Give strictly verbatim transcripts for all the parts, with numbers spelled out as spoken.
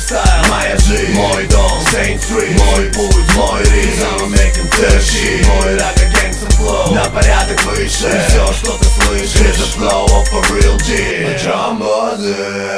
lifestyle, моя жизнь, мой дом, Saint Street, мой путь, мой ритм, I'm making тащи, мой рага gangsta flow, на порядок выше, и все, что ты слышишь, это flow of a real G. Джамбазы,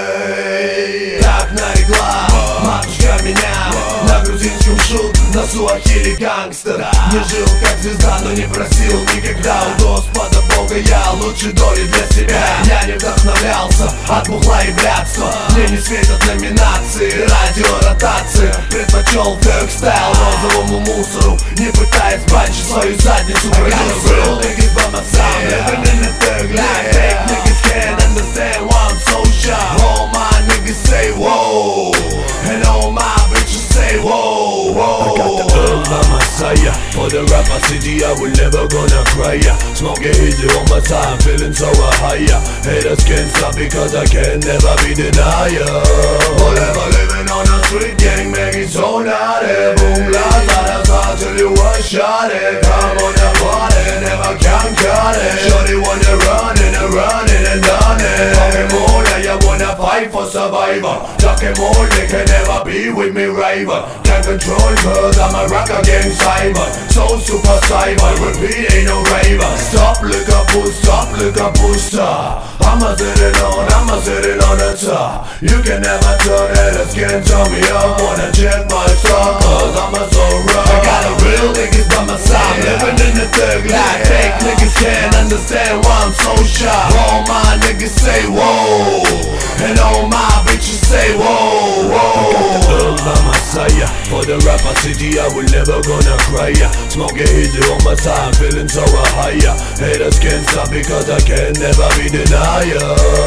так нарекла матушка меня на грузинском шут, на суахили гангстер. Не жил как звезда, но не просил никогда у Господа Бога я лучшей доли для себя. Я не вдохновлялся от бухла и блядства, мне не светят номинации, радиоротация. Предпочел фэк-стайл розовому мусору, не пытаясь бачить свою задницу продюсеру. Niggas by my side, living in the thug life. Fake niggas can't understand why I'm so shy. All my niggas say whoa, and all my bitches say whoa, whoa. I got the herb by my side. For the rap I city I will never gonna cry. Smoking easy on my time, feeling so higher. Haters can't stop because I can never be denied. Whatever, living on the street, gang banging so naughty. Boom, blast, that's hard till you one shot it. Come on the party, never can cut it. Shorty wanna run and a running and done it. Talking more, yeah, you wanna fight for survival. Talking more, they can never be with me, rival. Can't control cause I'm a rocker gang cyber. So super cyber, repeat, ain't no raver. Stop, look up, push, stop, look up, push, stop. I'ma sit it on, I'ma sit it on the top. You can never turn it, it can't turn me up. Wanna check my stock, cause I'm a so rough. I got a real niggas by my side, living in the thug life. Fake niggas can't understand why I'm so shy. All my niggas say whoa, and all my bitches say whoa, whoa. Herb by my side. For the rap I city I will never gonna cry. Smoking easy on my time, feeling so higher. Haters can't stop because I can never be denied.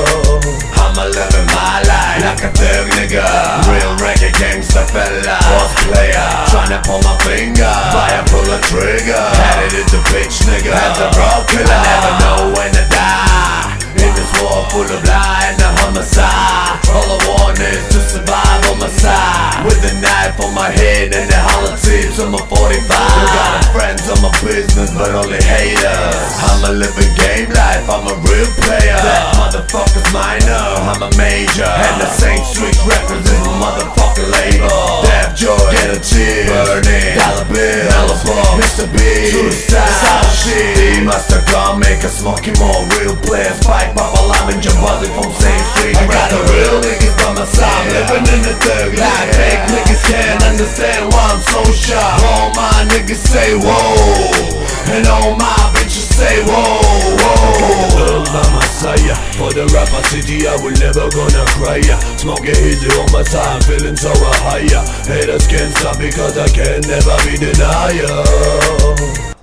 I'ma living my life like a thug nigga. Real reggae gangsta fella, boss player. Tryna pull my finger, fire pull a trigger. Headed into bitch nigga, as a road killer. I never know when to die in this war full of lie and the homicide. All I want is to survive on my side, with a knife on my head and the hollow tips on my forty-five. You got friends on my business but only haters. I'm a living game life, I'm a real player. That motherfucker's minor, I'm a major. And the Saint Street Records is my motherfucking label. Def Joy, get a cheer, Burning, Dollar Bill, Mellow, Mister B, True Style, South Shit. He must have gone make us smoking more real players. Spike, Papa Lime and Jambazi from Saint Street. I got the real niggas by my side, living in the thug life. Fake niggas can't understand why I'm so shy. All my niggas say whoa, and all my bitches say whoa, whoa. Herb by my side. For the rap I city I will never gonna cry. Smoking easy on my time, feeling so higher. Haters can't stop because I can never be denied.